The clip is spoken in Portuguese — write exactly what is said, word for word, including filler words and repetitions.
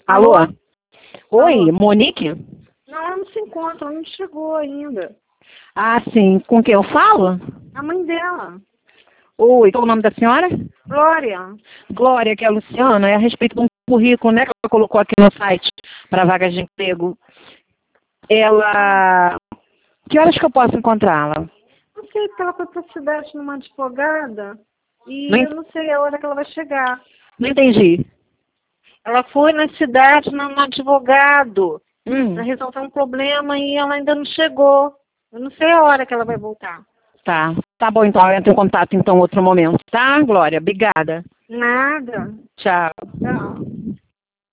Alô? Alô? Oi, Alô? Monique? Não, ela não se encontra, ela não chegou ainda. Ah, sim. Com quem eu falo? A mãe dela, Oi, qual o nome da senhora? Glória. Glória, que é a Luciana, é a respeito de um currículo, né, que ela colocou aqui no site para vagas de emprego. Ela... Que horas que eu posso encontrá-la? Não sei, porque ela foi para a cidade numa advogada e Não, eu en- não sei a hora que ela vai chegar. não entendi. Ela foi na cidade num advogado para Hum, resolver um problema e ela ainda não chegou. Eu não sei a hora que ela vai voltar. tá. Tá bom, então eu entro em contato então em outro momento, tá, Glória? Obrigada. Nada. Tchau. Tchau.